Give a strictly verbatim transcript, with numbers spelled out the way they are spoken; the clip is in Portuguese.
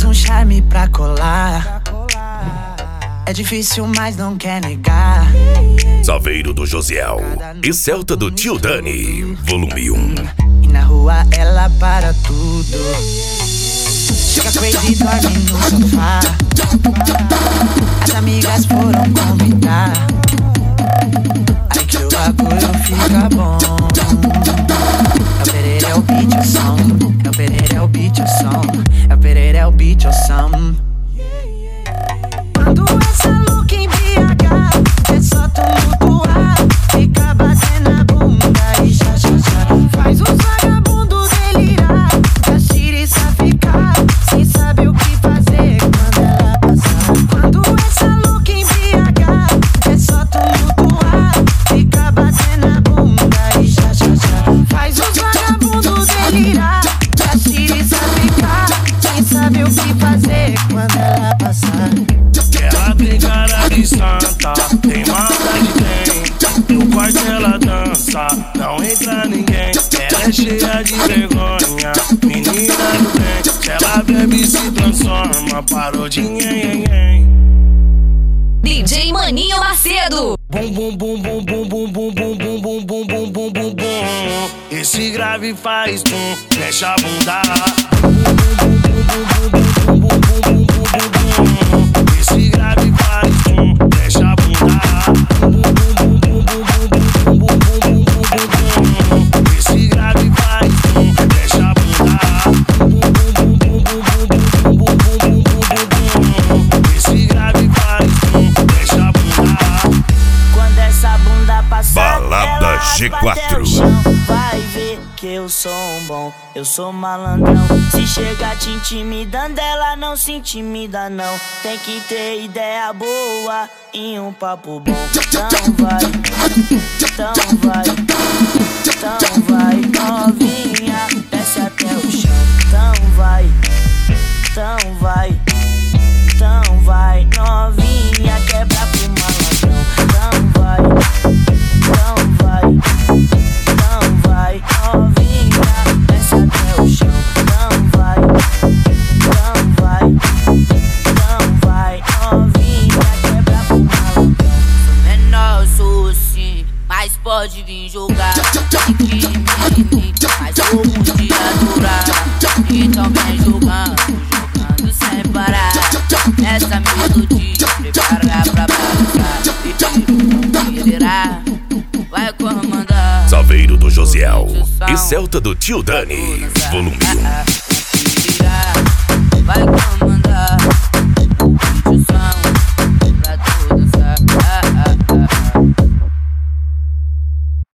um charme pra colar. É difícil, mas não quer negar. Saveiro do Josiel e Celta do Tio Dani, volume um. E na rua ela para tudo. Fica crazy e dorme no sofá. As amigas foram convidar. Aí que o bagulho fica bom. É o Pereira, é o beat, o som. É o Pereira, é o beat, o som. É o Pereira, é o beat, o som. Quando essa look em B H, é só tumultuar. Fica batendo a bunda e já, já, já. Faz os vagabundos delirar. A xiriça ficar sem saber o que fazer quando ela passar. Quando essa look em B H, é só tumultuar. Fica batendo a bunda e já, já, já. Faz os vagabundos delirar. A xiriça ficar sem saber o que fazer quando ela passar. Ela tem cara de santa, tem maldade, tem. No quarto ela dança, não entra ninguém. Ela é cheia de vergonha, menina do bem. Se ela bebe se transforma, parou de nhen. D J Maninho Macedo. Bum bum bum bum bum bum bum bum bum bum bum bum bum bum bum. Esse grave faz tum, mexe a bunda. Bum bum bum bum bum bum bum bum bum bum bum. Esse grave faz tum, mexe a bunda. Bum bum bum bum bum bum bum bum bum bum bum. Esse grave faz tum, mexe a bunda. Bum bum bum bum bum bum bum bum bum bum. Esse grave faz tum, mexe a bunda. Quando essa bunda passar, Balada G quatro. Vai ver que eu sou um bom, eu sou malandrão. Se chegar te intimidando, ela não se intimida não. Tem que ter ideia boa e um papo bom. Então vai, então vai, então vai, novinha, desce até o chão. Então vai, então vai, então vai, novinha, quebra pro malandrão. Então vai, então vai, então vai, novinha, desce até o chão. Então vai, então vai, então vai, novinha, quebra pro malandrão. Sou menor, sou assim, mas pode vir jogar. Tem que me mas sou muito de adorar. Então vem jogando, jogando sem parar. Essa melodia prepara pra balançar. E liderar, vai comandar. Saveiro do Josiel e Celta do Tio Dani, volume um.